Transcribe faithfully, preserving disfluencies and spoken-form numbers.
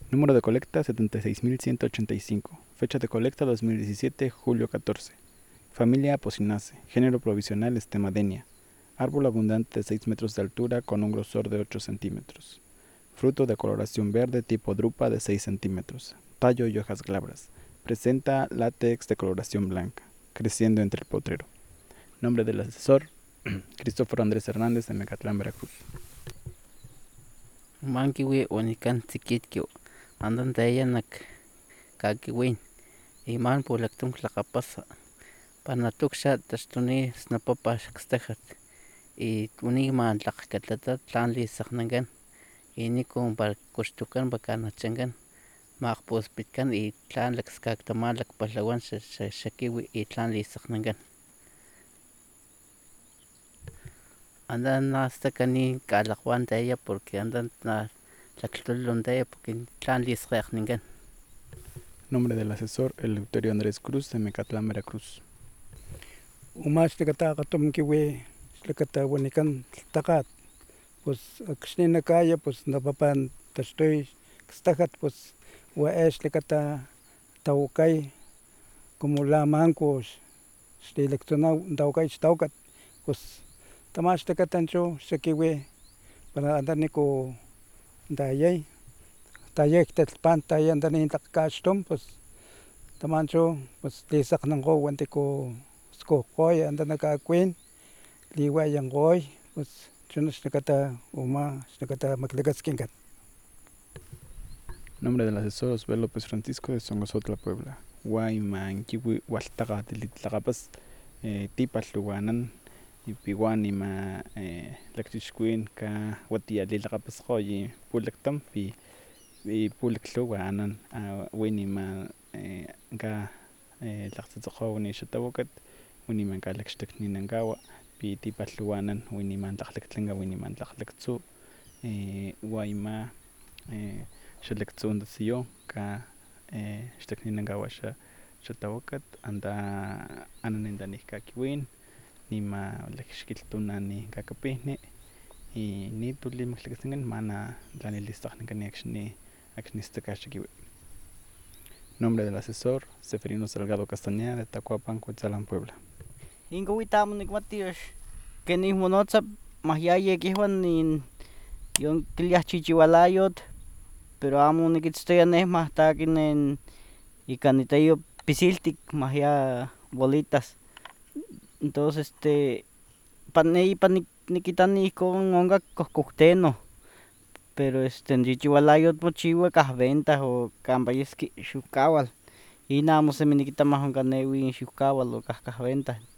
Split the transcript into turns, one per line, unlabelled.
Número de colecta setenta y seis mil ciento ochenta y cinco. Fecha de colecta dos mil diecisiete, julio catorce. Familia Apocynaceae. Género provisional Estemadenia. Árbol abundante de seis metros de altura con un grosor de ocho centímetros. Fruto de coloración verde tipo drupa de seis centímetros. Tallo y hojas glabras. Presenta látex de coloración blanca, creciendo entre el potrero. Nombre del asesor: Cristóforo Andrés Hernández, de Mecatlán, Veracruz.
Mankiwi onikan tzikitkio andan tayanak kakiwin iman pulaktum tlaqapasa panatuksha taxtuni snapapa xakstajat y unigman tlaqkatlata tlan lisaqnankan inikun para kuxtukan pakanachankan maqpuspitkan y tlan lakskaktaman lakpalhawan xakiwi y tlan lisaqnankan andan hasta kani kalaqwan taya porque andan tlaktolon taya porque tlan lisqeqninkan.
Nombre del asesor: Eleuterio Andrés Cruz, de Mecatlán, Veracruz.
Umas tlakataqatom kiwi tlakatawanikan tlaqat pues akxnina kaya pues napapan taxtoy kstajat pues waex tlakata tawakay como lamanku xlilaktsunaw tawakay xtawakat pues tamax tlakatanchu xakiwi para andaniku tayay tayay ktalpan taya andani tlakgkaxtom pues tamanchu pues lisakgnankgo wantiku skujkgoy andana kakuwin liwayankgoy pues chuna xlakata uma xlakata maklakaskinkan.
Nombre del asesor: Osvaldo López Francisco, de Songosotla, Puebla. Guayman kiwi hualtaqa tilitlaqapas tipalhuanan ipiwan ima lakchixkuwin ka watiyalilaqapas qoyi pulaktam pi pulaklhuwa anan win ima ka tlaqtzotzokgo xatawakat win ima kalakxtakninankawa pi tipalhuanan win ima tlaqlaktlanka win ima tlaqlaktsu wa ima xalaktsu nasiyo ka xtakninankawa xatawakat anta ananintanih kakiwin nima lakxkiltunani kakapihni y nitu limaklakaskinkan mana tlanilistokgnankani akxni akxni staka xakiwi. Nombre del asesor: Seferino Salgado Castañeda, de Tacuapan, Cuetzalan, Puebla.
Inka amo nikmati kenih monotza mahyaya kihuan nin yon kiliah chichiwalayotl pero amo nikitztoya neh mahtaki nen ika nitayo pisiltik mahya bolitas entonces este neh ipan nikitani ihkon onka kohkohtenoh pero este n chichiwalayotl mochiwa kah venta o kampa yeski xiuhkawal in amo semi nikita mahonkanewi in xiuhkawal o kah kah venta